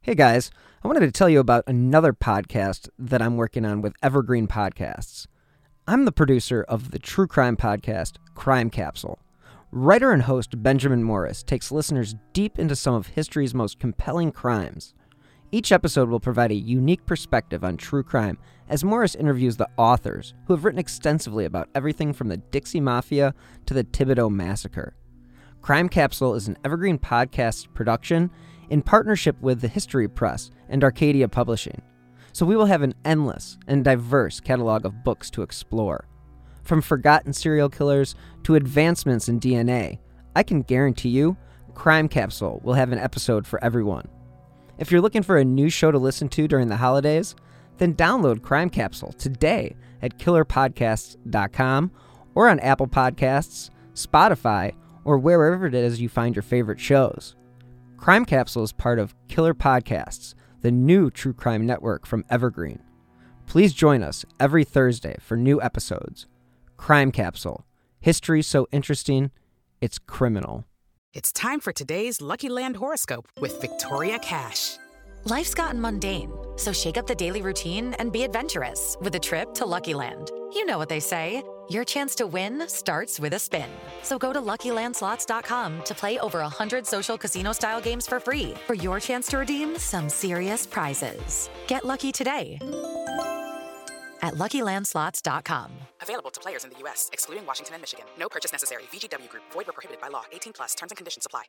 Hey guys, I wanted to tell you about another podcast that I'm working on with Evergreen Podcasts. I'm the producer of the true crime podcast, Crime Capsule. Writer and host Benjamin Morris takes listeners deep into some of history's most compelling crimes. Each episode will provide a unique perspective on true crime as Morris interviews the authors who have written extensively about everything from the Dixie Mafia to the Thibodeau Massacre. Crime Capsule is an Evergreen Podcasts production in partnership with the History Press and Arcadia Publishing, so we will have an endless and diverse catalog of books to explore. From forgotten serial killers to advancements in DNA, I can guarantee you Crime Capsule will have an episode for everyone. If you're looking for a new show to listen to during the holidays, then download Crime Capsule today at killerpodcasts.com or on Apple Podcasts, Spotify, or wherever it is you find your favorite shows. Crime Capsule is part of Killer Podcasts, the new true crime network from Evergreen. Please join us every Thursday for new episodes. Crime Capsule. History so interesting, it's criminal. It's time for today's Lucky Land horoscope with Victoria Cash. Life's gotten mundane, so shake up the daily routine and be adventurous with a trip to Lucky Land. You know what they say, your chance to win starts with a spin. So go to LuckyLandSlots.com to play over 100 social casino-style games for free for your chance to redeem some serious prizes. Get lucky today at LuckyLandSlots.com. Available to players in the U.S., excluding Washington and Michigan. No purchase necessary. VGW Group. Void or prohibited by law. 18+. Terms and conditions apply.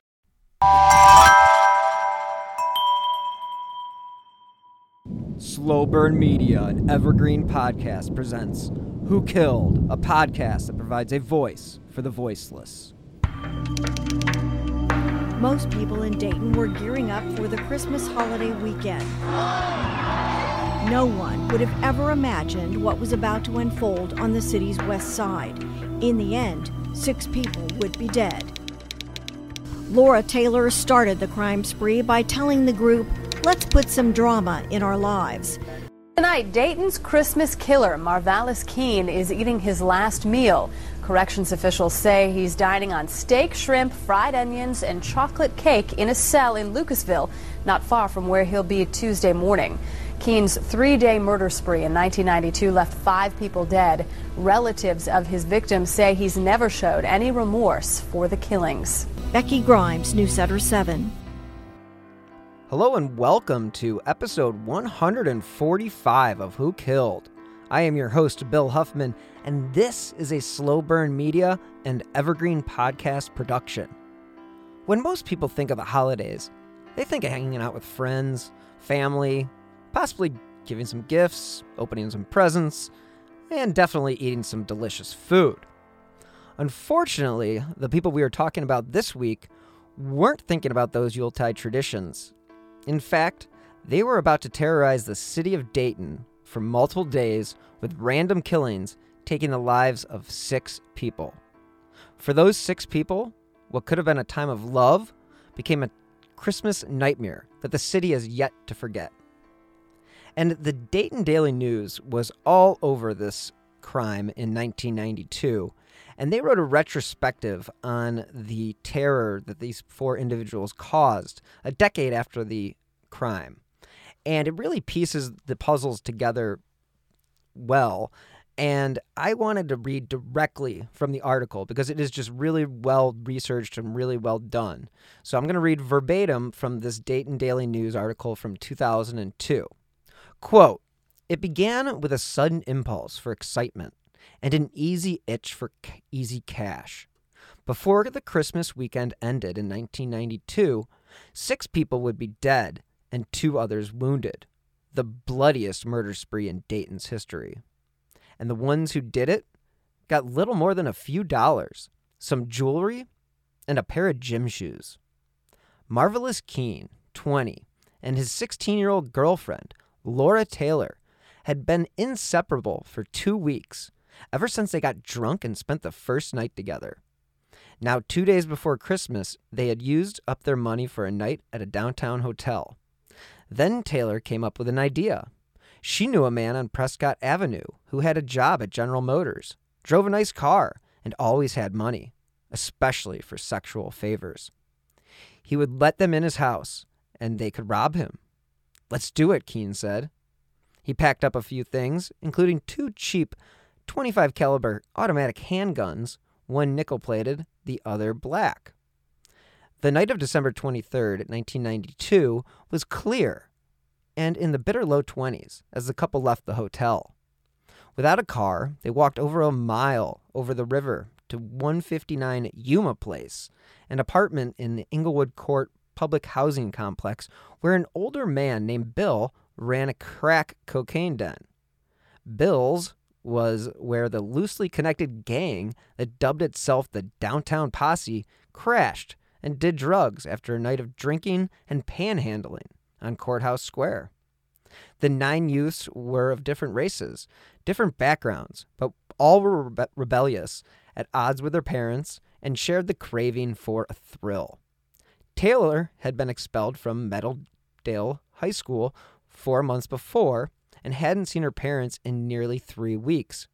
Slow Burn Media and Evergreen Podcast presents Who Killed, a podcast that provides a voice for the voiceless. Most people in Dayton were gearing up for the Christmas holiday weekend. No one would have ever imagined what was about to unfold on the city's west side. In the end, 6 people would be dead. Laura Taylor started the crime spree by telling the group, "Let's put some drama in our lives." Tonight, Dayton's Christmas killer, Marvalis Keene, is eating his last meal. Corrections officials say he's dining on steak, shrimp, fried onions, and chocolate cake in a cell in Lucasville, not far from where he'll be Tuesday morning. Keene's 3-day murder spree in 1992 left 5 people dead. Relatives of his victims say he's never showed any remorse for the killings. Becky Grimes, Newsletter 7. Hello and welcome to episode 145 of Who Killed. I am your host, Bill Huffman, and this is a Slow Burn Media and Evergreen Podcast production. When most people think of the holidays, they think of hanging out with friends, family, possibly giving some gifts, opening some presents, and definitely eating some delicious food. Unfortunately, the people we are talking about this week weren't thinking about those Yuletide traditions. In fact, they were about to terrorize the city of Dayton for multiple days with random killings taking the lives of 6 people. For those 6 people, what could have been a time of love became a Christmas nightmare that the city has yet to forget. And the Dayton Daily News was all over this crime in 1992, and they wrote a retrospective on the terror that these 4 individuals caused a decade after the crime. And it really pieces the puzzles together well. And I wanted to read directly from the article because it is just really well researched and really well done. So I'm going to read verbatim from this Dayton Daily News article from 2002. Quote, "It began with a sudden impulse for excitement and an easy itch for easy cash. Before the Christmas weekend ended in 1992, 6 people would be dead and 2 others wounded. The bloodiest murder spree in Dayton's history. And the ones who did it got little more than a few dollars, some jewelry, and a pair of gym shoes. Marvalis Keene, 20, and his 16-year-old girlfriend, Laura Taylor, had been inseparable for 2 weeks, ever since they got drunk and spent the first night together. Now, 2 days before Christmas, they had used up their money for a night at a downtown hotel. Then Taylor came up with an idea. She knew a man on Prescott Avenue who had a job at General Motors, drove a nice car, and always had money, especially for sexual favors. He would let them in his house, and they could rob him. "Let's do it," Keene said. He packed up a few things, including 2 cheap 25 caliber automatic handguns, one nickel-plated, the other black. The night of December 23rd, 1992 was clear and in the bitter low 20s as the couple left the hotel. Without a car, they walked over a mile over the river to 159 Yuma Place, an apartment in the Inglewood Court public housing complex where an older man named Bill ran a crack cocaine den. Bill's was where the loosely connected gang that dubbed itself the Downtown Posse crashed and did drugs after a night of drinking and panhandling on Courthouse Square. The 9 youths were of different races, different backgrounds, but all were rebellious, at odds with their parents, and shared the craving for a thrill. Taylor had been expelled from Meadowdale High School 4 months before and hadn't seen her parents in nearly 3 weeks.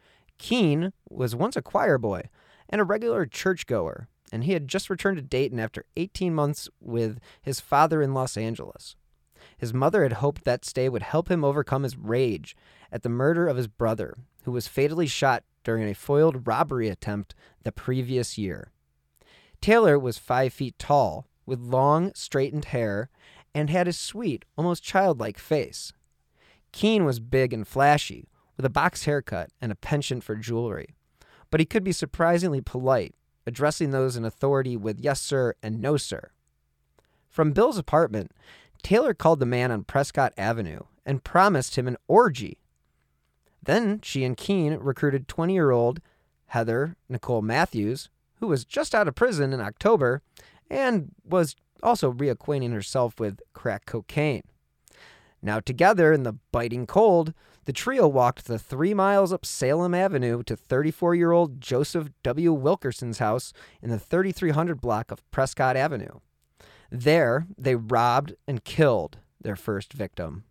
Keene was once a choir boy and a regular churchgoer, and he had just returned to Dayton after 18 months with his father in Los Angeles. His mother had hoped that stay would help him overcome his rage at the murder of his brother, who was fatally shot during a foiled robbery attempt the previous year. Taylor was 5 feet tall, with long, straightened hair, and had a sweet, almost childlike face. Keene was big and flashy, with a box haircut and a penchant for jewelry, but he could be surprisingly polite, addressing those in authority with yes, sir, and no, sir. From Bill's apartment, Taylor called the man on Prescott Avenue and promised him an orgy. Then she and Keene recruited 20-year-old Heather Nicole Matthews, who was just out of prison in October and was also reacquainting herself with crack cocaine. Now together in the biting cold, the trio walked the 3 miles up Salem Avenue to 34-year-old Joseph W. Wilkerson's house in the 3300 block of Prescott Avenue. There, they robbed and killed their first victim.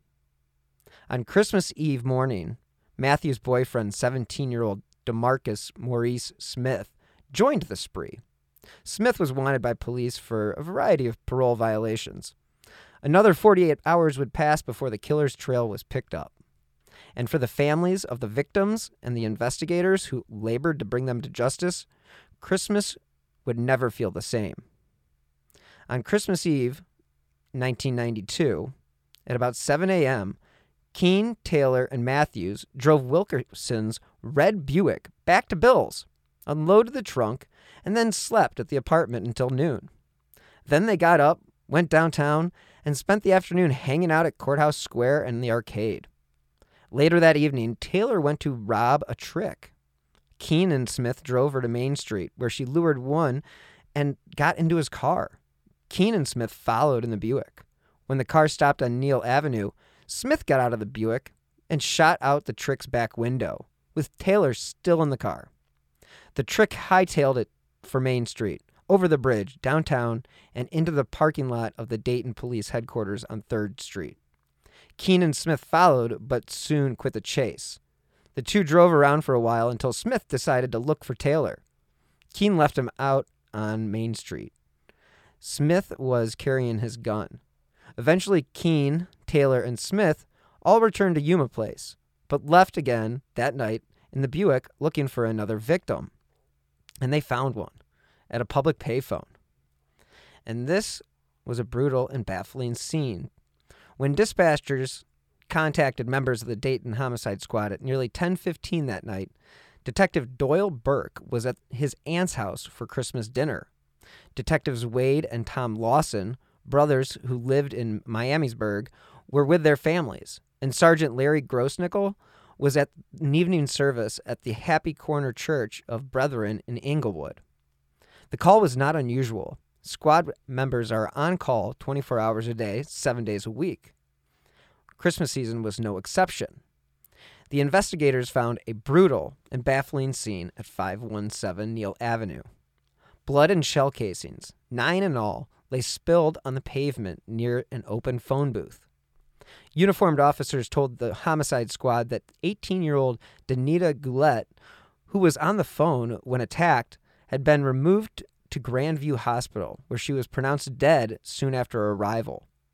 On Christmas Eve morning, Matthew's boyfriend, 17-year-old DeMarcus Maurice Smith, joined the spree. Smith was wanted by police for a variety of parole violations. Another 48 hours would pass before the killer's trail was picked up. And for the families of the victims and the investigators who labored to bring them to justice, Christmas would never feel the same. On Christmas Eve, 1992, at about 7 a.m., Keene, Taylor, and Matthews drove Wilkerson's red Buick back to Bill's, unloaded the trunk, and then slept at the apartment until noon. Then they got up, went downtown, and spent the afternoon hanging out at Courthouse Square and the arcade. Later that evening, Taylor went to rob a trick. Keene and Smith drove her to Main Street, where she lured one and got into his car. Keene and Smith followed in the Buick. When the car stopped on Neal Avenue, Smith got out of the Buick and shot out the trick's back window, with Taylor still in the car. The trick hightailed it for Main Street, over the bridge, downtown, and into the parking lot of the Dayton Police Headquarters on 3rd Street. Keene and Smith followed, but soon quit the chase. The two drove around for a while until Smith decided to look for Taylor. Keene left him out on Main Street. Smith was carrying his gun. Eventually, Keene, Taylor, and Smith all returned to Yuma Place, but left again that night in the Buick looking for another victim. And they found one at a public payphone. And this was a brutal and baffling scene. When dispatchers contacted members of the Dayton Homicide Squad at nearly 10:15 that night, Detective Doyle Burke was at his aunt's house for Christmas dinner. Detectives Wade and Tom Lawson, brothers who lived in Miamisburg, were with their families, and Sergeant Larry Grossnickel was at an evening service at the Happy Corner Church of Brethren in Inglewood. The call was not unusual. Squad members are on call 24 hours a day, 7 days a week. Christmas season was no exception. The investigators found a brutal and baffling scene at 517 Neal Avenue. Blood and shell casings, 9 in all, lay spilled on the pavement near an open phone booth. Uniformed officers told the homicide squad that 18-year-old Danita Goulet, who was on the phone when attacked, had been removed to Grandview Hospital, where she was pronounced dead soon after arrival.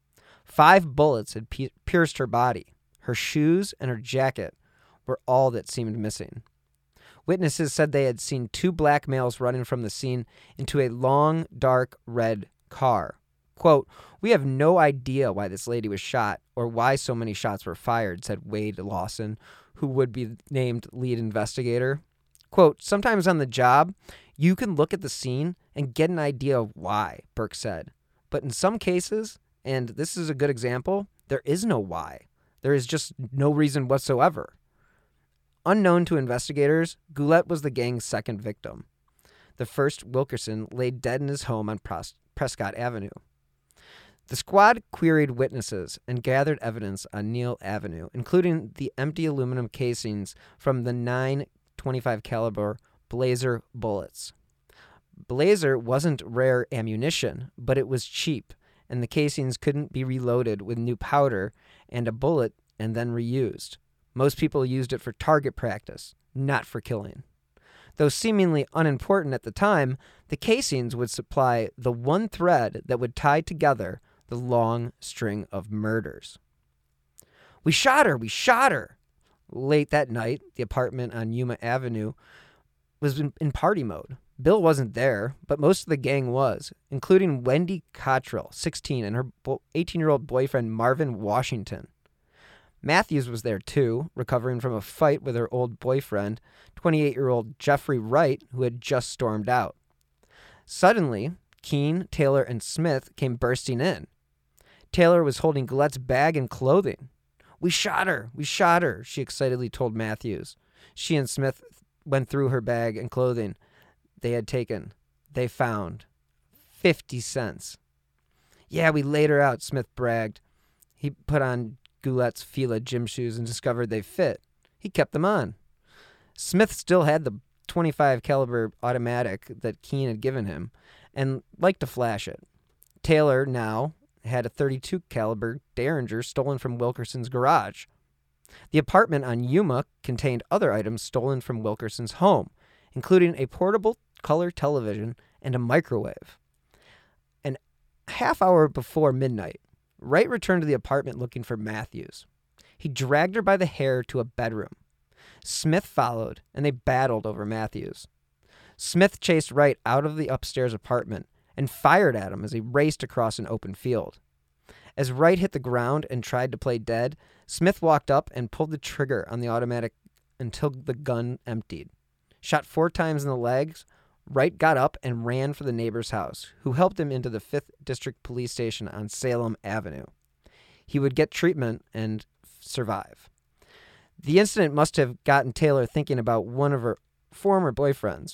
5 bullets had pierced her body. Her shoes and her jacket were all that seemed missing. Witnesses said they had seen 2 black males running from the scene into a long, dark, red car. Quote, "We have no idea why this lady was shot or why so many shots were fired," said Wade Lawson, who would be named lead investigator. Quote, "Sometimes on the job, you can look at the scene and get an idea of why," Burke said. "But in some cases, and this is a good example, there is no why. There is just no reason whatsoever." Unknown to investigators, Goulet was the gang's second victim. The first, Wilkerson, lay dead in his home on Prescott Avenue. The squad queried witnesses and gathered evidence on Neal Avenue, including the empty aluminum casings from the 9.25 caliber Blazer bullets. Blazer wasn't rare ammunition, but it was cheap, and the casings couldn't be reloaded with new powder and a bullet and then reused. Most people used it for target practice, not for killing. Though seemingly unimportant at the time, the casings would supply the one thread that would tie together the long string of murders. We shot her! We shot her!" Late that night, the apartment on Yuma Avenue was in party mode. Bill wasn't there, but most of the gang was, including Wendy Cottrell, 16, and her 18-year-old boyfriend Marvin Washington. Matthews was there too, recovering from a fight with her old boyfriend, 28-year-old Jeffrey Wright, who had just stormed out. Suddenly, Keene, Taylor, and Smith came bursting in. Taylor was holding Goulet's bag and clothing. We shot her, she excitedly told Matthews. She and Smith went through her bag and clothing they found 50 cents. "Yeah, we laid her out," Smith bragged. He put on Goulet's Fila gym shoes and discovered they fit. He kept them on. Smith still had the .25 caliber automatic that Keene had given him and liked to flash it. Taylor now had a .32 caliber Derringer stolen from Wilkerson's garage. The apartment on Yuma contained other items stolen from Wilkerson's home, including a portable color television and a microwave. An half hour before midnight, Wright returned to the apartment looking for Matthews. He dragged her by the hair to a bedroom. Smith followed, and they battled over Matthews. Smith chased Wright out of the upstairs apartment and fired at him as he raced across an open field. As Wright hit the ground and tried to play dead, Smith walked up and pulled the trigger on the automatic until the gun emptied. Shot 4 times in the legs, Wright got up and ran for the neighbor's house, who helped him into the 5th District Police Station on Salem Avenue. He would get treatment and survive. The incident must have gotten Taylor thinking about one of her former boyfriends,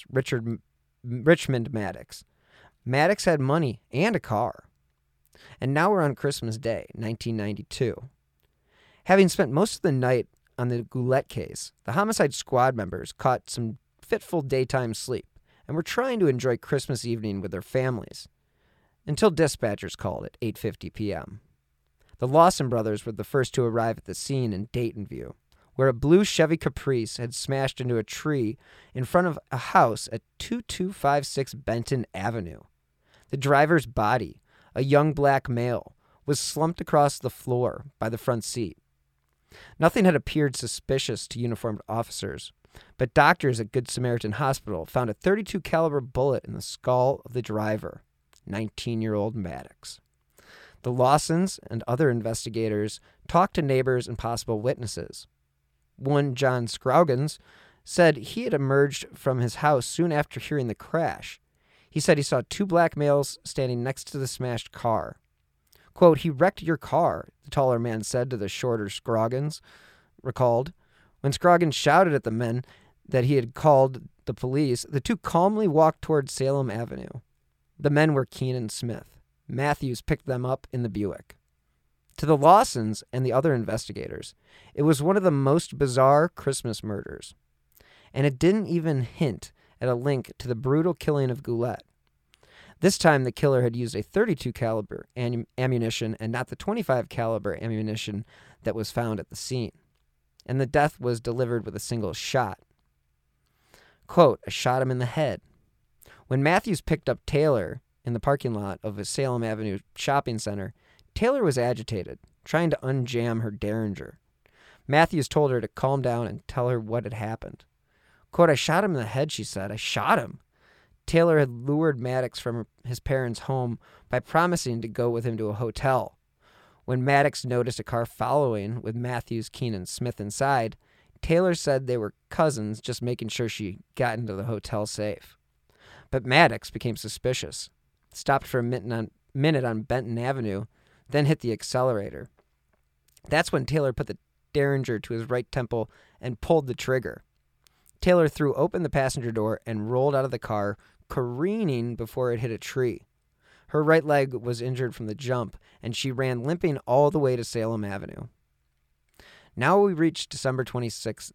Richmond Maddox. Maddox had money and a car. And now we're on Christmas Day, 1992. Having spent most of the night on the Goulet case, the homicide squad members caught some fitful daytime sleep and were trying to enjoy Christmas evening with their families, until dispatchers called at 8:50 p.m. The Lawson brothers were the first to arrive at the scene in Daytonview, where a blue Chevy Caprice had smashed into a tree in front of a house at 2256 Benton Avenue. The driver's body, a young black male, was slumped across the floor by the front seat. Nothing had appeared suspicious to uniformed officers, but doctors at Good Samaritan Hospital found a .32 caliber bullet in the skull of the driver, 19-year-old Maddox. The Lawsons and other investigators talked to neighbors and possible witnesses. One, John Scroggins, said he had emerged from his house soon after hearing the crash. He said he saw 2 black males standing next to the smashed car. Quote, "He wrecked your car," the taller man said to the shorter Scroggins, recalled. When Scroggins shouted at the men that he had called the police, the 2 calmly walked toward Salem Avenue. The men were Keene and Smith. Matthews picked them up in the Buick. To the Lawsons and the other investigators, it was one of the most bizarre Christmas murders. And it didn't even hint at a link to the brutal killing of Goulet. This time the killer had used a .32 caliber ammunition and not the .25 caliber ammunition that was found at the scene. And the death was delivered with a single shot. Quote, "I shot him in the head." When Matthews picked up Taylor in the parking lot of a Salem Avenue shopping center, Taylor was agitated, trying to unjam her Derringer. Matthews told her to calm down and tell her what had happened. Quote, "I shot him in the head," she said. "I shot him." Taylor had lured Maddox from his parents' home by promising to go with him to a hotel. When Maddox noticed a car following with Matthews, Keene, and Smith inside, Taylor said they were cousins, just making sure she got into the hotel safe. But Maddox became suspicious, stopped for a minute on Benton Avenue, then hit the accelerator. That's when Taylor put the Derringer to his right temple and pulled the trigger. Taylor threw open the passenger door and rolled out of the car, careening before it hit a tree. Her right leg was injured from the jump, and she ran limping all the way to Salem Avenue. Now we reach December 26,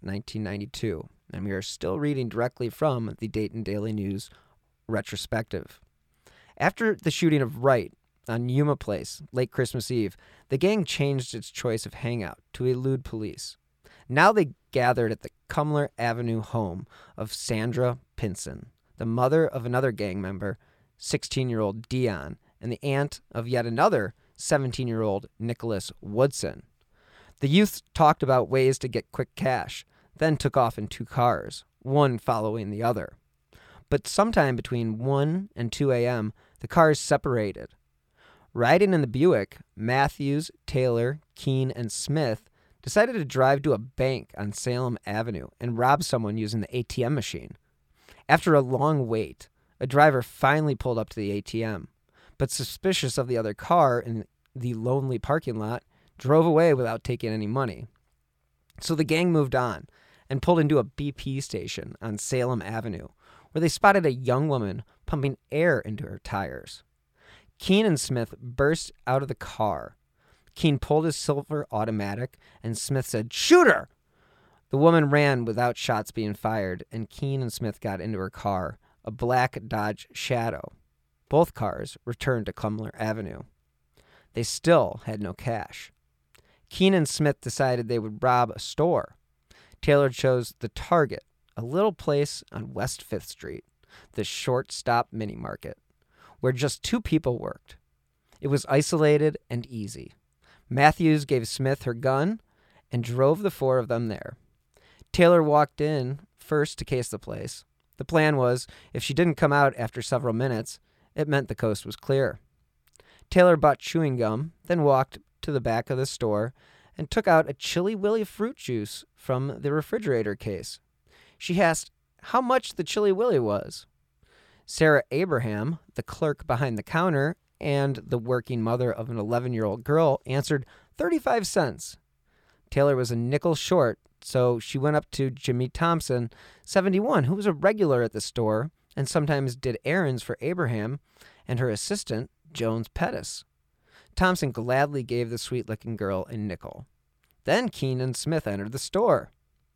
1992, and we are still reading directly from the Dayton Daily News retrospective. After the shooting of Wright on Yuma Place, late Christmas Eve, the gang changed its choice of hangout to elude police. Now they gathered at the Cumler Avenue home of Sandra Pinson, the mother of another gang member, 16-year-old Dion, and the aunt of yet another 17-year-old Nicholas Woodson. The youth talked about ways to get quick cash, then took off in two cars, one following the other. But sometime between 1 and 2 a.m., the cars separated. Riding in the Buick, Matthews, Taylor, Keene, and Smith decided to drive to a bank on Salem Avenue and rob someone using the ATM machine. After a long wait, a driver finally pulled up to the ATM, but suspicious of the other car in the lonely parking lot, drove away without taking any money. So the gang moved on and pulled into a BP station on Salem Avenue, where they spotted a young woman pumping air into her tires. Keene and Smith burst out of the car. Keene pulled his silver automatic, and Smith said, "Shoot her!" The woman ran without shots being fired, and Keene and Smith got into her car, a black Dodge Shadow. Both cars returned to Cumler Avenue. They still had no cash. Keene and Smith decided they would rob a store. Taylor chose the Target, a little place on West 5th Street, the short-stop mini-market, where just two people worked. It was isolated and easy. Matthews gave Smith her gun and drove the four of them there. Taylor walked in first to case the place. The plan was, if she didn't come out after several minutes, it meant the coast was clear. Taylor bought chewing gum, then walked to the back of the store and took out a Chili Willy fruit juice from the refrigerator case. She asked how much the Chili Willy was. Sarah Abraham, the clerk behind the counter and the working mother of an 11-year-old girl, answered 35 cents. Taylor was a nickel short, so she went up to Jimmy Thompson, 71, who was a regular at the store and sometimes did errands for Abraham, and her assistant, Jones Pettis. Thompson gladly gave the sweet-looking girl a nickel. Then Keene and Smith entered the store.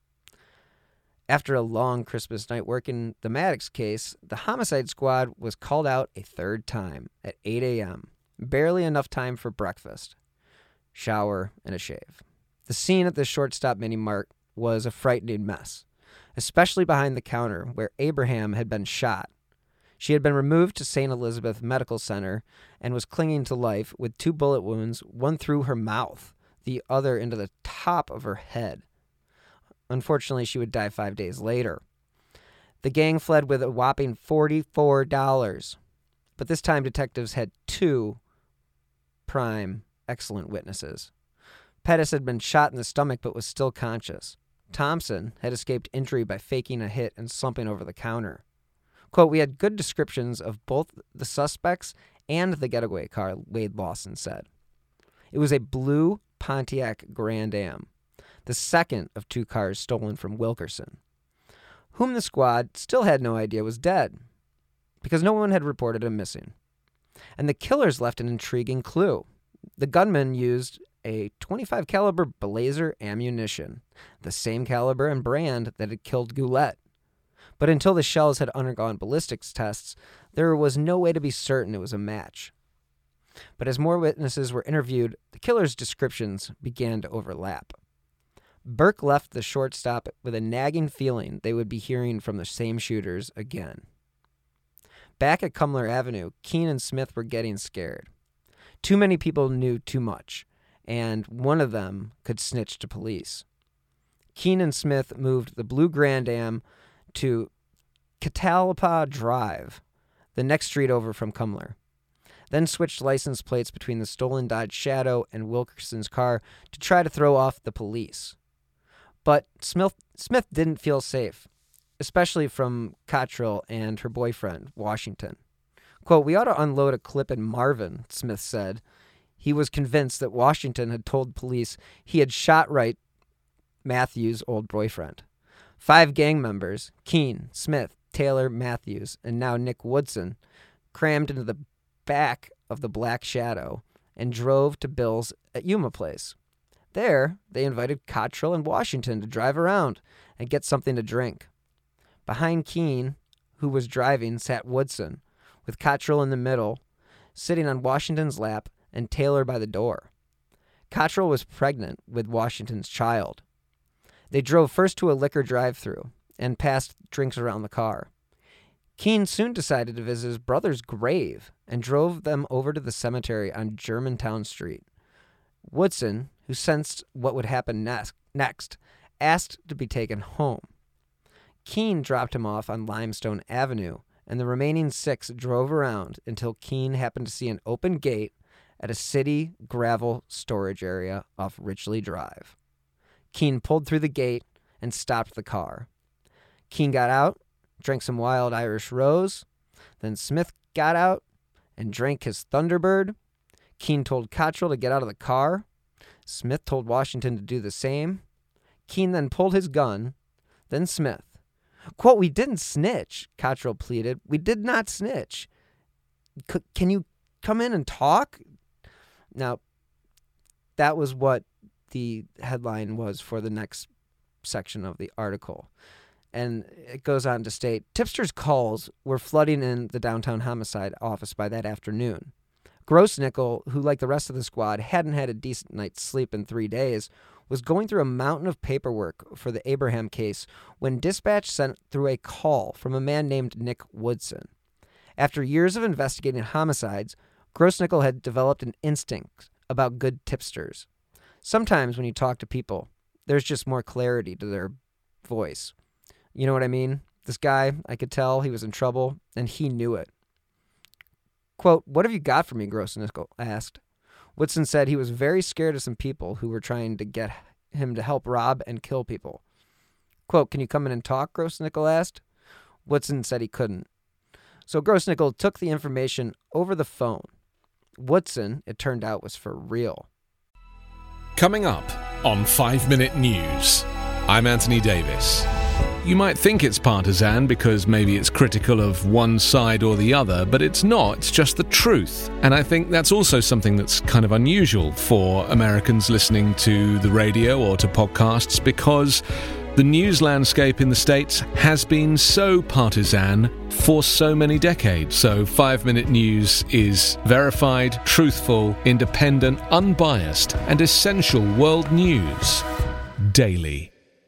After a long Christmas night working the Maddox case, the homicide squad was called out a third time at 8 a.m., barely enough time for breakfast, shower, and a shave. The scene at the shortstop mini-mart was a frightening mess, especially behind the counter where Abraham had been shot. She had been removed to St. Elizabeth Medical Center and was clinging to life with 2 bullet wounds, one through her mouth, the other into the top of her head. Unfortunately, she would die 5 days later. The gang fled with a whopping $44, but this time detectives had 2 prime, excellent witnesses. Pettis had been shot in the stomach but was still conscious. Thompson had escaped injury by faking a hit and slumping over the counter. Quote, "We had good descriptions of both the suspects and the getaway car," Wade Lawson said. It was a blue Pontiac Grand Am, the second of 2 cars stolen from Wilkerson, whom the squad still had no idea was dead, because no one had reported him missing. And the killers left an intriguing clue. The gunman used a .25 caliber Blazer ammunition, the same caliber and brand that had killed Goulet. But until the shells had undergone ballistics tests, there was no way to be certain it was a match. But as more witnesses were interviewed, the killer's descriptions began to overlap. Burke left the shortstop with a nagging feeling they would be hearing from the same shooters again. Back at Cumler Avenue, Keene and Smith were getting scared. Too many people knew too much, and one of them could snitch to police. Keene and Smith moved the Blue Grand Am to Catalpa Drive, the next street over from Cumler, then switched license plates between the stolen Dodge Shadow and Wilkerson's car to try to throw off the police. But Smith didn't feel safe, especially from Cottrell and her boyfriend, Washington. Quote, "We ought to unload a clip in Marvin," Smith said. He was convinced that Washington had told police he had shot right Matthews' old boyfriend. 5 gang members, Keene, Smith, Taylor, Matthews, and now Nick Woodson, crammed into the back of the Black Shadow and drove to Bill's at Yuma Place. There, they invited Cottrell and Washington to drive around and get something to drink. Behind Keene, who was driving, sat Woodson, with Cottrell in the middle, sitting on Washington's lap, and Taylor by the door. Cottrell was pregnant with Washington's child. They drove first to a liquor drive-thru and passed drinks around the car. Keene soon decided to visit his brother's grave and drove them over to the cemetery on Germantown Street. Woodson, who sensed what would happen next, asked to be taken home. Keene dropped him off on Limestone Avenue, and the remaining 6 drove around until Keene happened to see an open gate at a city gravel storage area off Richley Drive. Keene pulled through the gate and stopped the car. Keene got out, drank some Wild Irish Rose. Then Smith got out and drank his Thunderbird. Keene told Cottrell to get out of the car. Smith told Washington to do the same. Keene then pulled his gun. Then Smith. Quote, "We didn't snitch," Cottrell pleaded. "We did not snitch. Can you come in and talk?" Now, that was what the headline was for the next section of the article. And it goes on to state, tipsters' calls were flooding in the downtown homicide office by that afternoon. Grossnickel, who like the rest of the squad hadn't had a decent night's sleep in 3 days, was going through a mountain of paperwork for the Abraham case when dispatch sent through a call from a man named Nick Woodson. After years of investigating homicides, Grossnickel had developed an instinct about good tipsters. Sometimes when you talk to people, there's just more clarity to their voice. You know what I mean? This guy, I could tell he was in trouble, and he knew it. Quote, "What have you got for me?" Grossnickel asked. Woodson said he was very scared of some people who were trying to get him to help rob and kill people. Quote, "Can you come in and talk?" Grossnickel asked. Woodson said he couldn't. So Grossnickel took the information over the phone. Woodson, it turned out, was for real. Coming up on 5 Minute News, I'm Anthony Davis. You might think it's partisan because maybe it's critical of one side or the other, but it's not. It's just the truth. And I think that's also something that's kind of unusual for Americans listening to the radio or to podcasts, because the news landscape in the States has been so partisan for so many decades. So 5 Minute News is verified, truthful, independent, unbiased, and essential world news daily.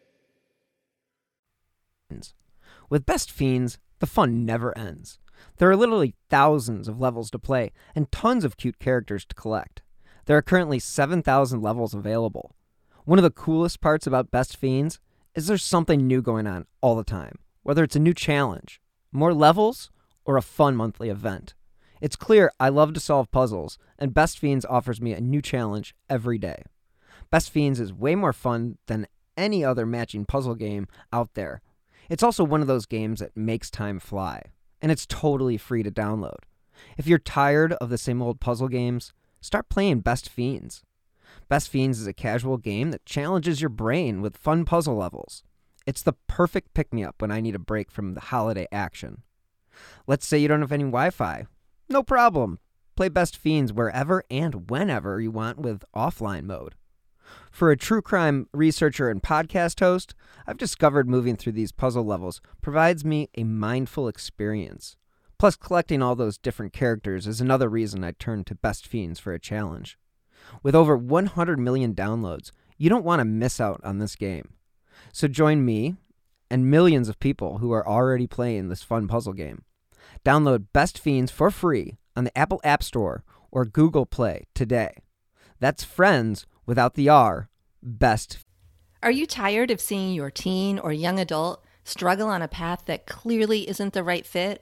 With Best Fiends, the fun never ends. There are literally thousands of levels to play and tons of cute characters to collect. There are currently 7,000 levels available. One of the coolest parts about Best Fiends is there's something new going on all the time, whether it's a new challenge, more levels, or a fun monthly event. It's clear I love to solve puzzles, and Best Fiends offers me a new challenge every day. Best Fiends is way more fun than any other matching puzzle game out there. It's also one of those games that makes time fly, and it's totally free to download. If you're tired of the same old puzzle games, start playing Best Fiends. Best Fiends is a casual game that challenges your brain with fun puzzle levels. It's the perfect pick-me-up when I need a break from the holiday action. Let's say you don't have any Wi-Fi. No problem. Play Best Fiends wherever and whenever you want with offline mode. For a true crime researcher and podcast host, I've discovered moving through these puzzle levels provides me a mindful experience. Plus, collecting all those different characters is another reason I turn to Best Fiends for a challenge. With over 100 million downloads, you don't want to miss out on this game. So join me and millions of people who are already playing this fun puzzle game. Download Best Fiends for free on the Apple App Store or Google Play today. That's Friends without the R, best. Are you tired of seeing your teen or young adult struggle on a path that clearly isn't the right fit?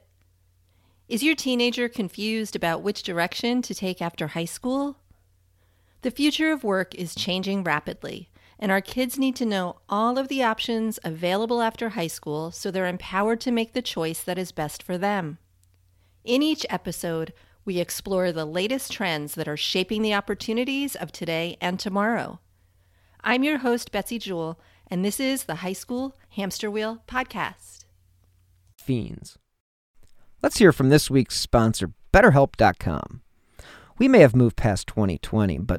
Is your teenager confused about which direction to take after high school? The future of work is changing rapidly, and our kids need to know all of the options available after high school so they're empowered to make the choice that is best for them. In each episode, we explore the latest trends that are shaping the opportunities of today and tomorrow. I'm your host, Betsy Jewell, and this is the High School Hamster Wheel Podcast. Fiends. Let's hear from this week's sponsor, BetterHelp.com. We may have moved past 2020, but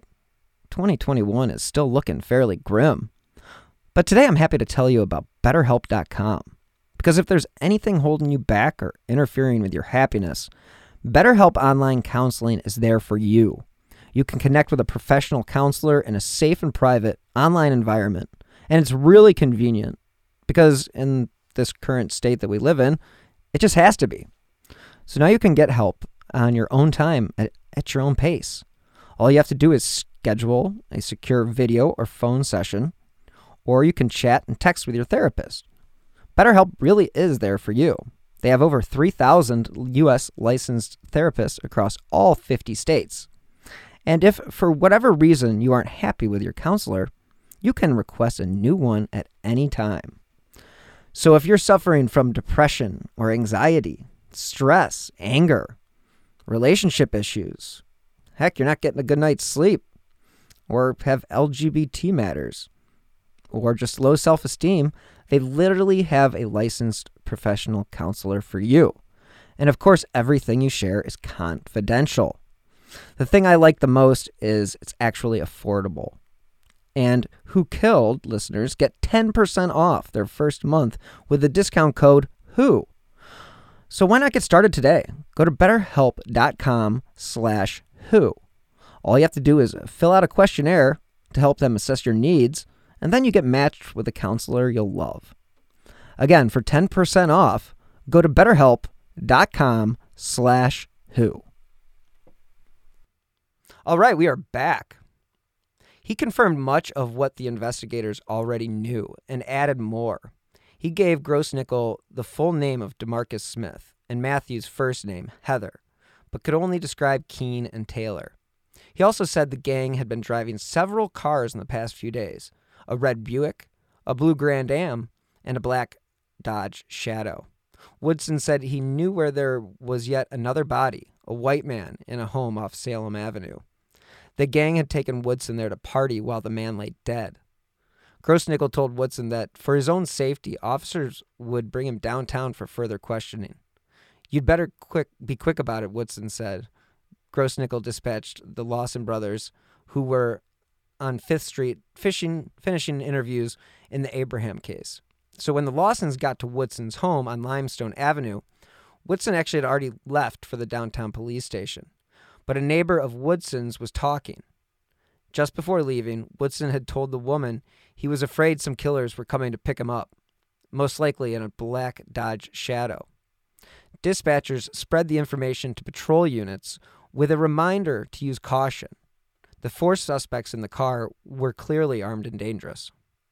2021 is still looking fairly grim. But today I'm happy to tell you about BetterHelp.com. Because if there's anything holding you back or interfering with your happiness, BetterHelp Online Counseling is there for you. You can connect with a professional counselor in a safe and private online environment. And it's really convenient because in this current state that we live in, it just has to be. So now you can get help on your own time at your own pace. All you have to do is schedule a secure video or phone session, or you can chat and text with your therapist. BetterHelp really is there for you. They have over 3,000 U.S. licensed therapists across all 50 states. And if, for whatever reason, you aren't happy with your counselor, you can request a new one at any time. So if you're suffering from depression or anxiety, stress, anger, relationship issues, heck, you're not getting a good night's sleep, or have LGBT matters, or just low self-esteem, they literally have a licensed professional counselor for you. And of course, everything you share is confidential. The thing I like the most is it's actually affordable. And Who Killed listeners get 10% off their first month with the discount code WHO. So why not get started today? Go to betterhelp.com/WHO. All you have to do is fill out a questionnaire to help them assess your needs, and then you get matched with a counselor you'll love. Again, for 10% off, go to betterhelp.com/WHO. All right, we are back. He confirmed much of what the investigators already knew and added more. He gave Grossnickel the full name of DeMarcus Smith and Matthew's first name, Heather, but could only describe Keene and Taylor. He also said the gang had been driving several cars in the past few days, a red Buick, a blue Grand Am, and a black Dodge Shadow. Woodson said he knew where there was yet another body, a white man, in a home off Salem Avenue. The gang had taken Woodson there to party while the man lay dead. Grossnickel told Woodson that for his own safety, officers would bring him downtown for further questioning. "You'd better be quick about it," Woodson said. Grossnickel dispatched the Lawson brothers, who were on 5th Street finishing interviews in the Abraham case. So when the Lawsons got to Woodson's home on Limestone Avenue, Woodson actually had already left for the downtown police station. But a neighbor of Woodson's was talking. Just before leaving, Woodson had told the woman he was afraid some killers were coming to pick him up, most likely in a black Dodge Shadow. Dispatchers spread the information to patrol units with a reminder to use caution. The 4 suspects in the car were clearly armed and dangerous.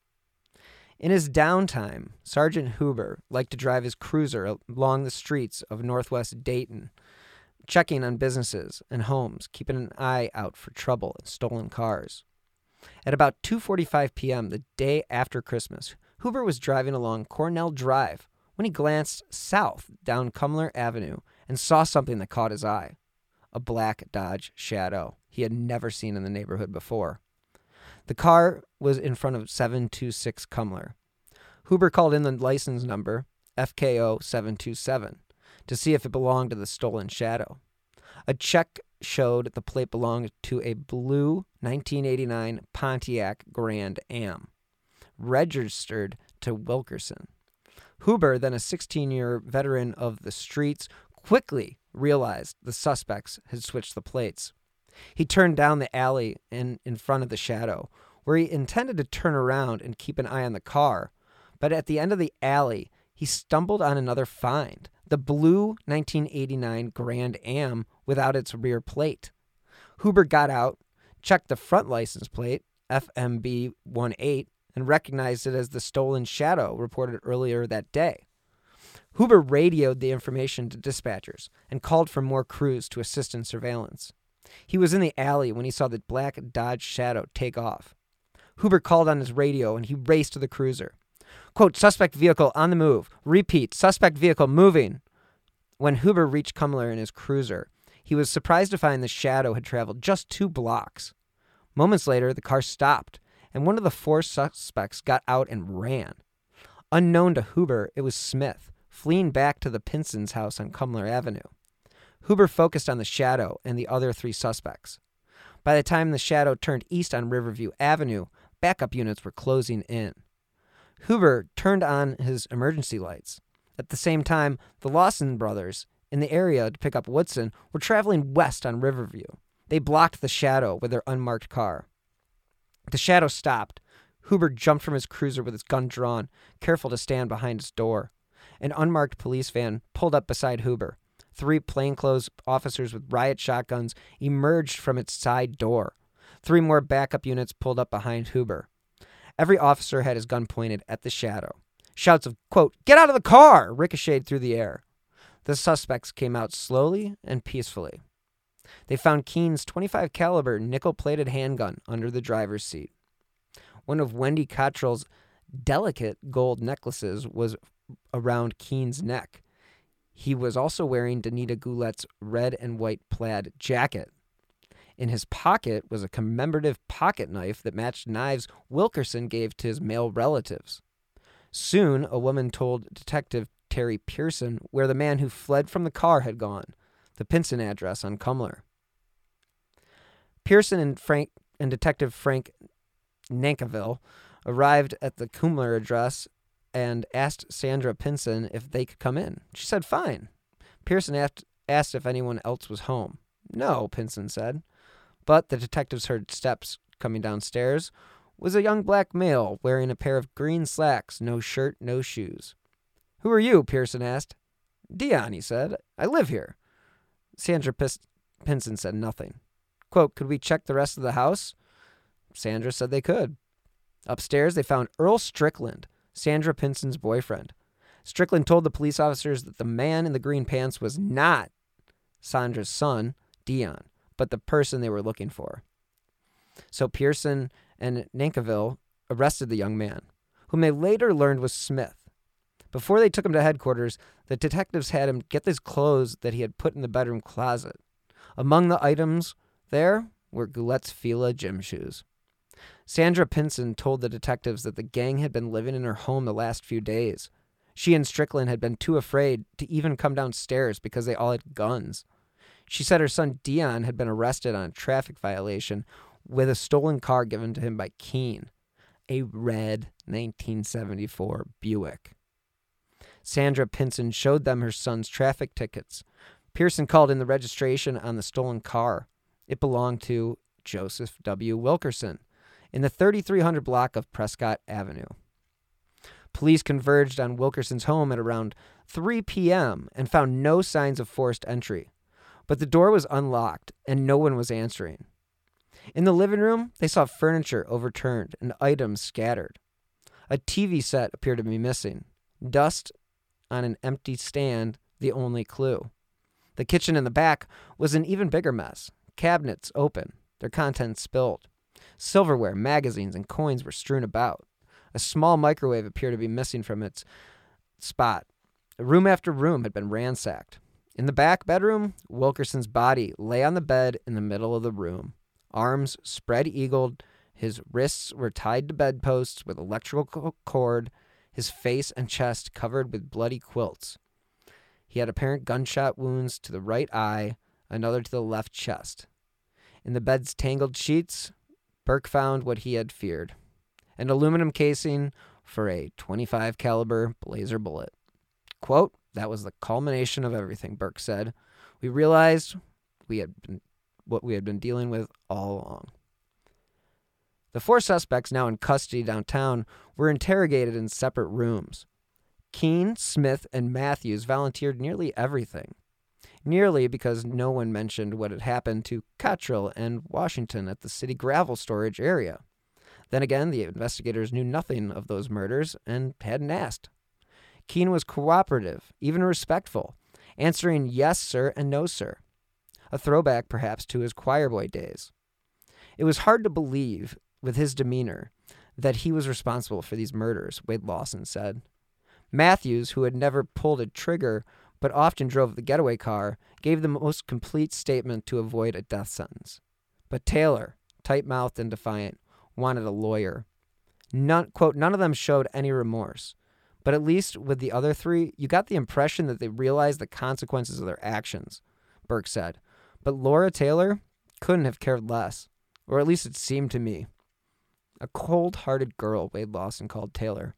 In his downtime, Sergeant Huber liked to drive his cruiser along the streets of northwest Dayton, checking on businesses and homes, keeping an eye out for trouble and stolen cars. At about 2:45 p.m. the day after Christmas, Huber was driving along Cornell Drive when he glanced south down Cumler Avenue and saw something that caught his eye. A black Dodge Shadow he had never seen in the neighborhood before. The car was in front of 726 Cumler. Huber called in the license number, FKO 727, to see if it belonged to the stolen Shadow. A check showed the plate belonged to a blue 1989 Pontiac Grand Am, registered to Wilkerson. Huber, then a 16-year veteran of the streets, quickly realized the suspects had switched the plates. He turned down the alley in front of the Shadow, where he intended to turn around and keep an eye on the car, but at the end of the alley, he stumbled on another find, the blue 1989 Grand Am without its rear plate. Huber got out, checked the front license plate, FMB18, and recognized it as the stolen Shadow reported earlier that day. Huber radioed the information to dispatchers and called for more crews to assist in surveillance. He was in the alley when he saw the black Dodge Shadow take off. Huber called on his radio and he raced to the cruiser. Quote, suspect vehicle on the move. Repeat, suspect vehicle moving. When Huber reached Cumler in his cruiser, he was surprised to find the Shadow had traveled just 2 blocks. Moments later, the car stopped, and one of the 4 suspects got out and ran. Unknown to Huber, it was Smith, fleeing back to the Pinson's house on Cumler Avenue. Huber focused on the Shadow and the other 3 suspects. By the time the Shadow turned east on Riverview Avenue, backup units were closing in. Huber turned on his emergency lights. At the same time, the Lawson brothers, in the area to pick up Woodson, were traveling west on Riverview. They blocked the Shadow with their unmarked car. The Shadow stopped. Huber jumped from his cruiser with his gun drawn, careful to stand behind his door. An unmarked police van pulled up beside Huber. 3 plainclothes officers with riot shotguns emerged from its side door. 3 more backup units pulled up behind Huber. Every officer had his gun pointed at the Shadow. Shouts of, quote, get out of the car, ricocheted through the air. The suspects came out slowly and peacefully. They found Keen's .25 caliber nickel-plated handgun under the driver's seat. One of Wendy Cottrell's delicate gold necklaces was around Keen's neck. He was also wearing Danita Goulette's red and white plaid jacket. In his pocket was a commemorative pocket knife that matched knives Wilkerson gave to his male relatives. Soon, a woman told Detective Terry Pearson where the man who fled from the car had gone, the Pinson address on Cumler. Pearson and Detective Frank Nankivell arrived at the Cumler address and asked Sandra Pinson if they could come in. She said fine. Pearson asked if anyone else was home. No, Pinson said. But the detectives heard steps coming downstairs. Was a young black male wearing a pair of green slacks, no shirt, no shoes. Who are you? Pearson asked. Dion, he said. I live here. Sandra Pinson said nothing. Quote, could we check the rest of the house? Sandra said they could. Upstairs, they found Earl Strickland, Sandra Pinson's boyfriend. Strickland told the police officers that the man in the green pants was not Sandra's son, Dion, but the person they were looking for. So Pearson and Nankivell arrested the young man, whom they later learned was Smith. Before they took him to headquarters, the detectives had him get his clothes that he had put in the bedroom closet. Among the items there were Goulette's Fila gym shoes. Sandra Pinson told the detectives that the gang had been living in her home the last few days. She and Strickland had been too afraid to even come downstairs because they all had guns. She said her son Dion had been arrested on a traffic violation with a stolen car given to him by Keen, a red 1974 Buick. Sandra Pinson showed them her son's traffic tickets. Pearson called in the registration on the stolen car. It belonged to Joseph W. Wilkerson in the 3300 block of Prescott Avenue. Police converged on Wilkerson's home at around 3 p.m. and found no signs of forced entry. But the door was unlocked and no one was answering. In the living room, they saw furniture overturned and items scattered. A TV set appeared to be missing. Dust on an empty stand, the only clue. The kitchen in the back was an even bigger mess. Cabinets open, their contents spilled. Silverware, magazines, and coins were strewn about. A small microwave appeared to be missing from its spot. Room after room had been ransacked. In the back bedroom, Wilkerson's body lay on the bed in the middle of the room. Arms spread-eagled, his wrists were tied to bedposts with electrical cord, his face and chest covered with bloody quilts. He had apparent gunshot wounds to the right eye, another to the left chest. In the bed's tangled sheets, Burke found what he had feared, an aluminum casing for a .25 caliber Blazer bullet. Quote, that was the culmination of everything, Burke said. We realized what we had been dealing with all along. The 4 suspects now in custody downtown were interrogated in separate rooms. Keen, Smith, and Matthews volunteered nearly everything. nearly because no one mentioned what had happened to Cottrell and Washington at the city gravel storage area. Then again, the investigators knew nothing of those murders and hadn't asked. Keene was cooperative, even respectful, answering yes, sir, and no, sir. A throwback, perhaps, to his choir boy days. It was hard to believe, with his demeanor, that he was responsible for these murders, Wade Lawson said. Matthews, who had never pulled a trigger but often drove the getaway car, gave the most complete statement to avoid a death sentence. But Taylor, tight-mouthed and defiant, wanted a lawyer. None of them showed any remorse. But at least with the other three, you got the impression that they realized the consequences of their actions, Burke said. But Laura Taylor couldn't have cared less, or at least it seemed to me. A cold-hearted girl, Wade Lawson called Taylor.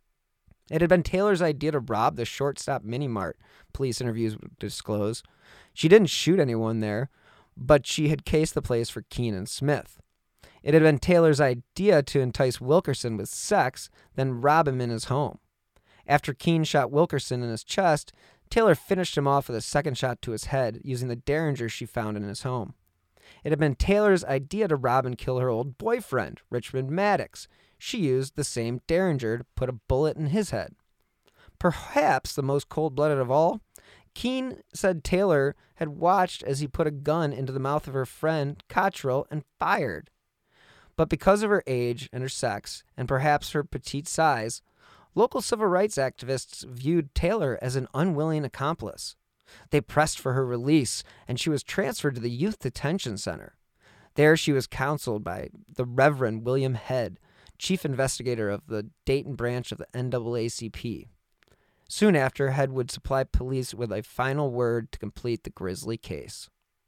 It had been Taylor's idea to rob the Shortstop Mini-Mart, police interviews would disclose. She didn't shoot anyone there, but she had cased the place for Keene and Smith. It had been Taylor's idea to entice Wilkerson with sex, then rob him in his home. After Keene shot Wilkerson in his chest, Taylor finished him off with a second shot to his head using the Derringer she found in his home. It had been Taylor's idea to rob and kill her old boyfriend, Richmond Maddox. She used the same Derringer to put a bullet in his head. Perhaps the most cold-blooded of all, Keene said Taylor had watched as he put a gun into the mouth of her friend, Cottrell, and fired. But because of her age and her sex, and perhaps her petite size, local civil rights activists viewed Taylor as an unwilling accomplice. They pressed for her release, and she was transferred to the Youth Detention Center. There she was counseled by the Reverend William Head, chief investigator of the Dayton branch of the NAACP. Soon after, Head would supply police with a final word to complete the grisly case.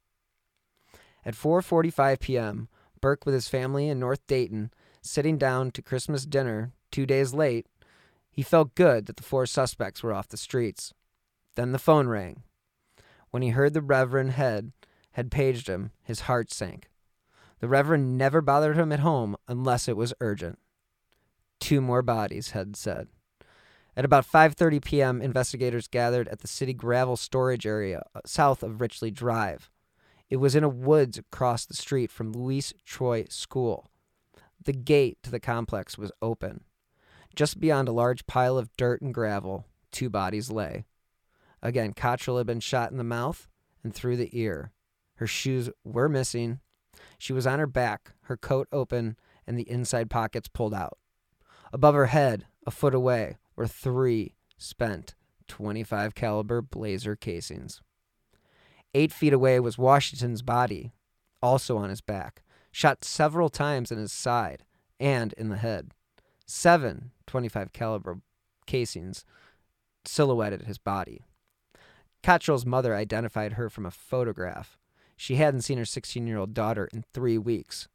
At 4:45 p.m., Burke, with his family in North Dayton, sitting down to Christmas dinner 2 days late, he felt good that the four suspects were off the streets. Then the phone rang. When he heard the Reverend Head had paged him, his heart sank. The Reverend never bothered him at home unless it was urgent. 2 more bodies, Head said. At about 5:30 p.m., investigators gathered at the city gravel storage area south of Richley Drive. It was in a woods across the street from Louise Troy School. The gate to the complex was open. Just beyond a large pile of dirt and gravel, 2 bodies lay. Again, Cottrell had been shot in the mouth and through the ear. Her shoes were missing. She was on her back, her coat open, and the inside pockets pulled out. Above her head, a foot away, were 3 spent .25 caliber Blazer casings. 8 feet away was Washington's body, also on his back, shot several times in his side and in the head. 7 .25 caliber casings silhouetted his body. Cottrell's mother identified her from a photograph. She hadn't seen her 16-year-old daughter in 3 weeks.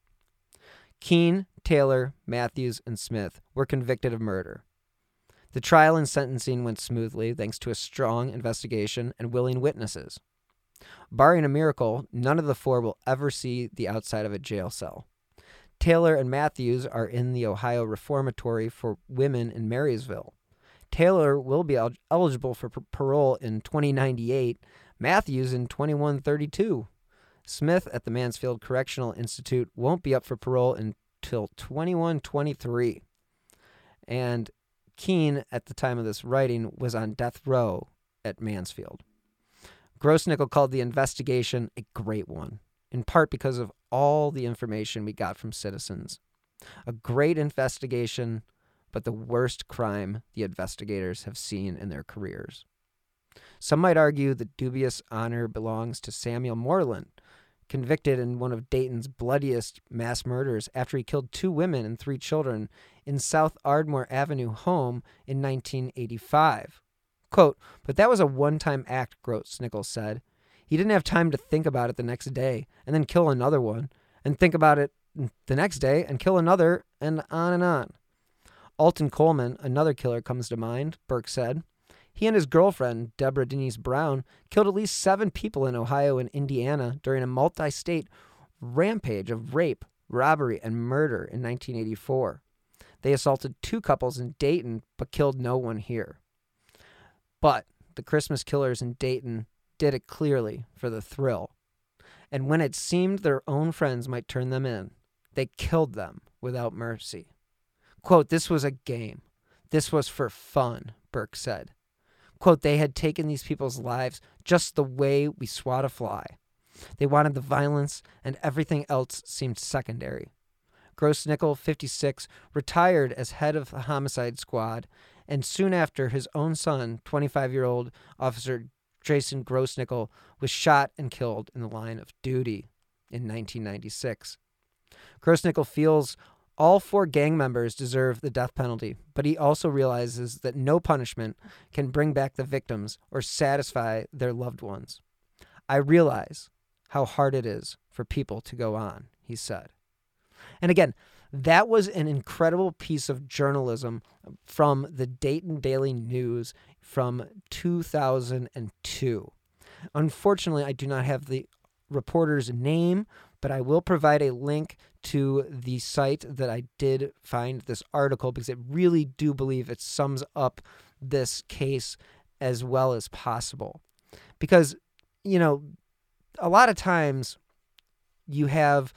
Keene, Taylor, Matthews, and Smith were convicted of murder. The trial and sentencing went smoothly thanks to a strong investigation and willing witnesses. Barring a miracle, none of the 4 will ever see the outside of a jail cell. Taylor and Matthews are in the Ohio Reformatory for Women in Marysville. Taylor will be eligible for parole in 2098, Matthews in 2132. Smith at the Mansfield Correctional Institute won't be up for parole until 2123. And Keene, at the time of this writing, was on death row at Mansfield. Grossnickel called the investigation a great one, in part because of all the information we got from citizens. A great investigation, but the worst crime the investigators have seen in their careers. Some might argue the dubious honor belongs to Samuel Moreland, convicted in one of Dayton's bloodiest mass murders after he killed 2 women and 3 children in South Ardmore Avenue home in 1985. Quote, "But that was a one-time act," Grossnickel said. "He didn't have time to think about it the next day and then kill another one, and think about it the next day and kill another, and on and on." Alton Coleman, another killer, comes to mind, Burke said. He and his girlfriend, Deborah Denise Brown, killed at least 7 people in Ohio and Indiana during a multi-state rampage of rape, robbery, and murder in 1984. They assaulted 2 couples in Dayton, but killed no one here. But the Christmas killers in Dayton did it clearly for the thrill. And when it seemed their own friends might turn them in, they killed them without mercy. Quote, "This was a game. This was for fun," Burke said. Quote, "They had taken these people's lives just the way we swat a fly. They wanted the violence, and everything else seemed secondary." Grossnickel, 56, retired as head of the homicide squad, and soon after, his own son, 25-year-old Officer Jason Grossnickel, was shot and killed in the line of duty in 1996. Grossnickel feels all 4 gang members deserve the death penalty, but he also realizes that no punishment can bring back the victims or satisfy their loved ones. "I realize how hard it is for people to go on," he said. And again, that was an incredible piece of journalism from the Dayton Daily News from 2002. Unfortunately, I do not have the reporter's name, but I will provide a link to the site that I did find this article, because I really do believe it sums up this case as well as possible. Because, you know, a lot of times you have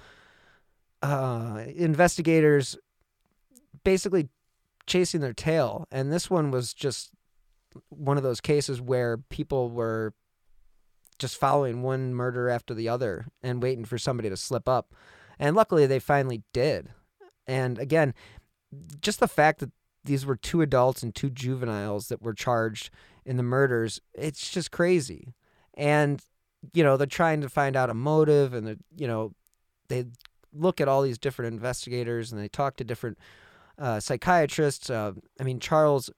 investigators basically chasing their tail, and this one was just one of those cases where people were just following one murder after the other and waiting for somebody to slip up. And luckily they finally did. And again, just the fact that these were 2 adults and 2 juveniles that were charged in the murders, it's just crazy. And, you know, they're trying to find out a motive, and, they look at all these different investigators and they talk to different psychiatrists. Charles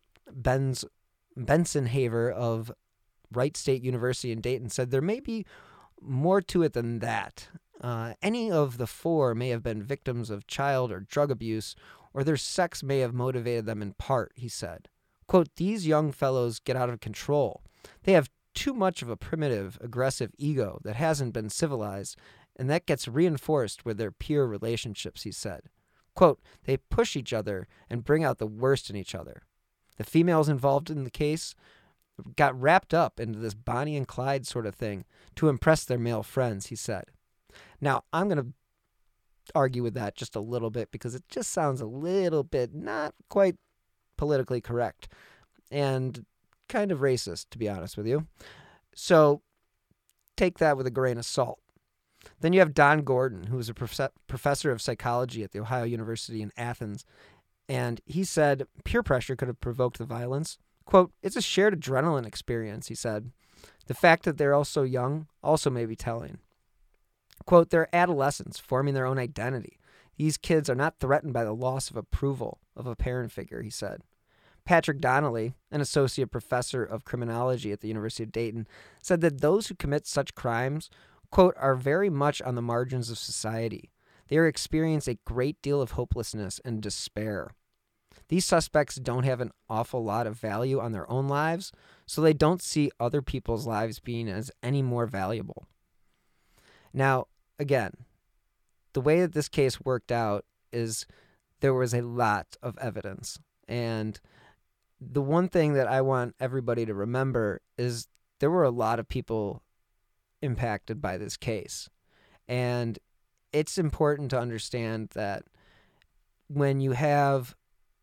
Bensenhaver of Wright State University in Dayton said there may be more to it than that. Any of the 4 may have been victims of child or drug abuse, or their sex may have motivated them in part, he said. Quote, "These young fellows get out of control. They have too much of a primitive, aggressive ego that hasn't been civilized, and that gets reinforced with their peer relationships," he said. Quote, "They push each other and bring out the worst in each other. The females involved in the case got wrapped up into this Bonnie and Clyde sort of thing to impress their male friends," he said. Now, I'm going to argue with that just a little bit, because it just sounds a little bit not quite politically correct and kind of racist, to be honest with you. So take that with a grain of salt. Then you have Don Gordon, who is a professor of psychology at The Ohio University in Athens, and he said peer pressure could have provoked the violence. Quote, "It's a shared adrenaline experience," he said. "The fact that they're all so young also may be telling." Quote, "They're adolescents forming their own identity. These kids are not threatened by the loss of approval of a parent figure," he said. Patrick Donnelly, an associate professor of criminology at the University of Dayton, said that those who commit such crimes, quote, "are very much on the margins of society. They experience a great deal of hopelessness and despair. These suspects don't have an awful lot of value on their own lives, so they don't see other people's lives being as any more valuable." Now, again, the way that this case worked out is there was a lot of evidence. And the one thing that I want everybody to remember is there were a lot of people impacted by this case. And it's important to understand that when you have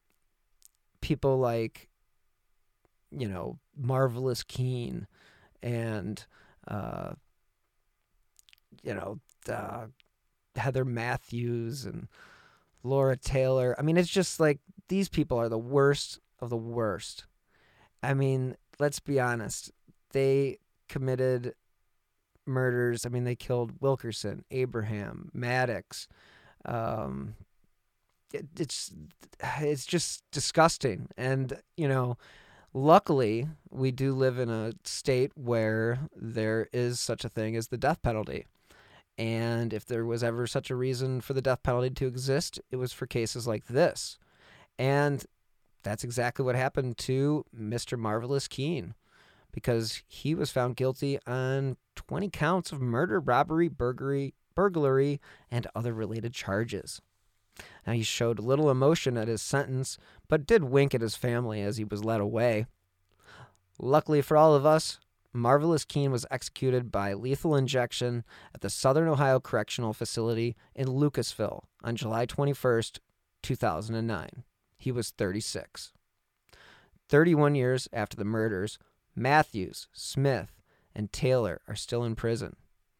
people like, Marvelous Keene and, Heather Matthews and Laura Taylor. I mean, it's just like these people are the worst of the worst. I mean, let's be honest. They committed murders. I mean, they killed Wilkerson, Abraham, Maddox. It's just disgusting. And, luckily, we do live in a state where there is such a thing as the death penalty. And if there was ever such a reason for the death penalty to exist, it was for cases like this. And that's exactly what happened to Mr. Marvelous Keene, because he was found guilty on 20 counts of murder, robbery, burglary, and other related charges. Now, he showed little emotion at his sentence, but did wink at his family as he was led away. Luckily for all of us, Marvelous Keene was executed by lethal injection at the Southern Ohio Correctional Facility in Lucasville on July 21st, 2009. He was 36. 31 years after the murders, Matthews, Smith, and Taylor are still in prison.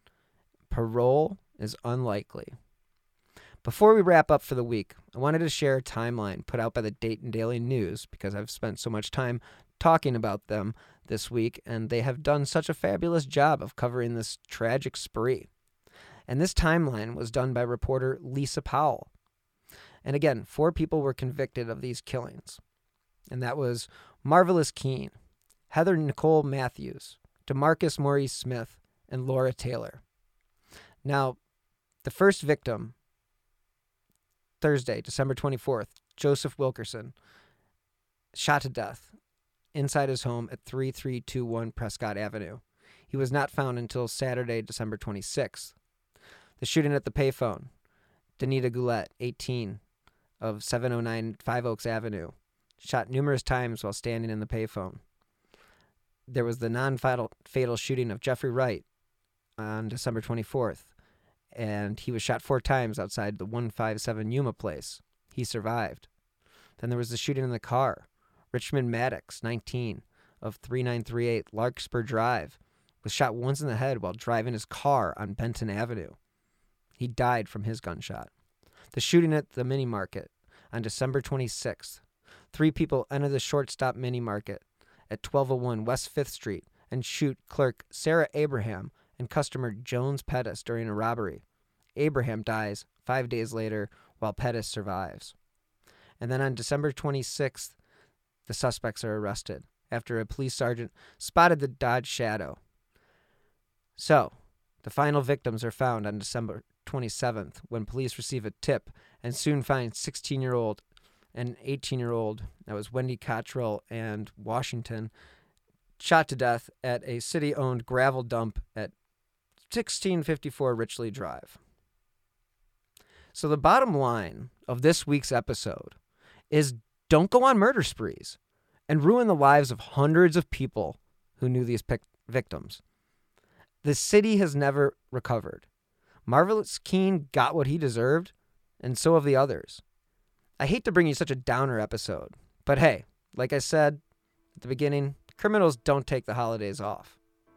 Parole is unlikely. Before we wrap up for the week, I wanted to share a timeline put out by the Dayton Daily News because I've spent so much time talking about them this week, and they have done such a fabulous job of covering this tragic spree. And this timeline was done by reporter Lisa Powell. And again, 4 people were convicted of these killings. And that was Marvelous Keene, Heather Nicole Matthews, DeMarcus Maurice Smith, and Laura Taylor. Now, the first victim, Thursday, December 24th, Joseph Wilkerson, shot to death inside his home at 3321 Prescott Avenue. He was not found until Saturday, December 26th. The shooting at the payphone, Danita Goulet, 18, of 709 Five Oaks Avenue, shot numerous times while standing in the payphone. There was the non-fatal shooting of Jeffrey Wright on December 24th, and he was shot 4 times outside the 157 Yuma place. He survived. Then there was the shooting in the car. Richmond Maddox, 19, of 3938 Larkspur Drive, was shot once in the head while driving his car on Benton Avenue. He died from his gunshot. The shooting at the mini market on December 26th. 3 people enter the shortstop mini market at 1201 West 5th Street and shoot clerk Sarah Abraham and customer Jones Pettis during a robbery. Abraham dies 5 days later while Pettis survives. And then on December 26th, the suspects are arrested after a police sergeant spotted the Dodge Shadow. So, the final victims are found on December 27th when police receive a tip and soon find 16-year-old and 18-year-old, that was Wendy Cottrell and Washington, shot to death at a city-owned gravel dump at 1654 Richley Drive. So the bottom line of this week's episode is don't go on murder sprees and ruin the lives of hundreds of people who knew these victims. The city has never recovered. Marvelous Keene got what he deserved, and so have the others. I hate to bring you such a downer episode, but hey, like I said at the beginning, criminals don't take the holidays off.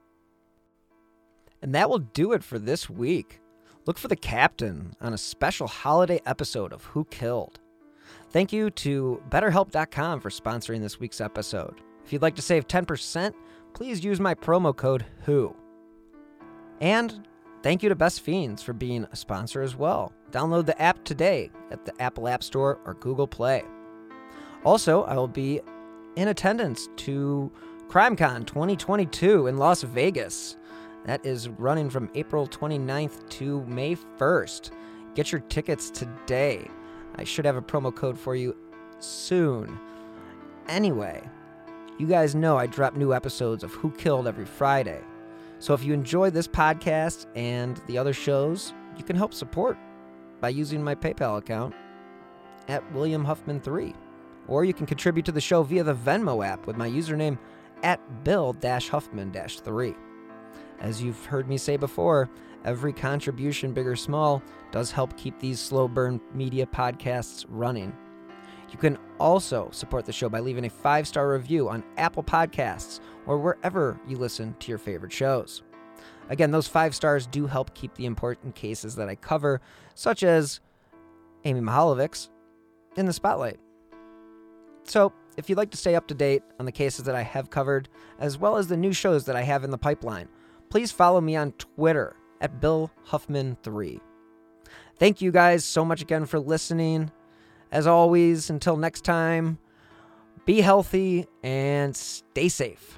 And that will do it for this week. Look for the captain on a special holiday episode of Who Killed. Thank you to BetterHelp.com for sponsoring this week's episode. If you'd like to save 10%, please use my promo code WHO. And thank you to Best Fiends for being a sponsor as well. Download the app today at the Apple App Store or Google Play. Also, I will be in attendance to CrimeCon 2022 in Las Vegas. That is running from April 29th to May 1st. Get your tickets today. I should have a promo code for you soon. Anyway, you guys know I drop new episodes of Who Killed every Friday. So if you enjoy this podcast and the other shows, you can help support by using my PayPal account at WilliamHuffman3. Or you can contribute to the show via the Venmo app with my username at Bill-Huffman-3. As you've heard me say before, every contribution, big or small, does help keep these slow burn media podcasts running. You can also support the show by leaving a 5-star review on Apple Podcasts or wherever you listen to your favorite shows. Again, those 5 stars do help keep the important cases that I cover, such as Amy Mihaljevic, in the spotlight. So, if you'd like to stay up to date on the cases that I have covered, as well as the new shows that I have in the pipeline, please follow me on Twitter at BillHuffman3. Thank you guys so much again for listening. As always, until next time, be healthy and stay safe.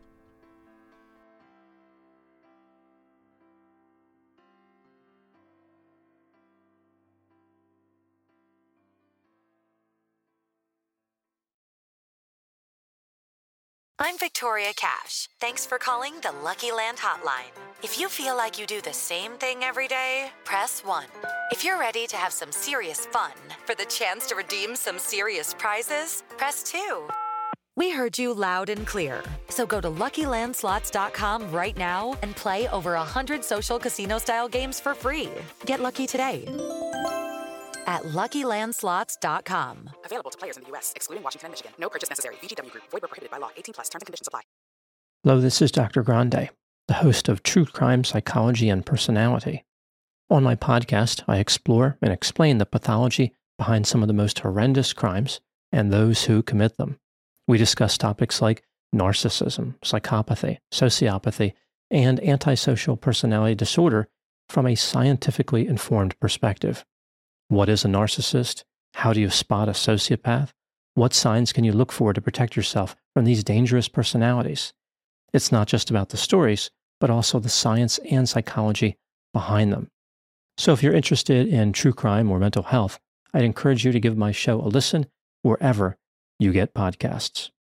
I'm Victoria Cash. Thanks for calling the Lucky Land Hotline. If you feel like you do the same thing every day, press 1. If you're ready to have some serious fun for the chance to redeem some serious prizes, press 2. We heard you loud and clear. So go to LuckyLandSlots.com right now and play over 100 social casino-style games for free. Get lucky today at LuckyLandSlots.com. Available to players in the U.S., excluding Washington and Michigan. No purchase necessary. VGW Group. Void where prohibited by law. 18+. Terms and conditions apply. Hello, this is Dr. Grande, the host of True Crime Psychology and Personality. On my podcast, I explore and explain the pathology behind some of the most horrendous crimes and those who commit them. We discuss topics like narcissism, psychopathy, sociopathy, and antisocial personality disorder from a scientifically informed perspective. What is a narcissist? How do you spot a sociopath? What signs can you look for to protect yourself from these dangerous personalities? It's not just about the stories, but also the science and psychology behind them. So if you're interested in true crime or mental health, I'd encourage you to give my show a listen wherever you get podcasts.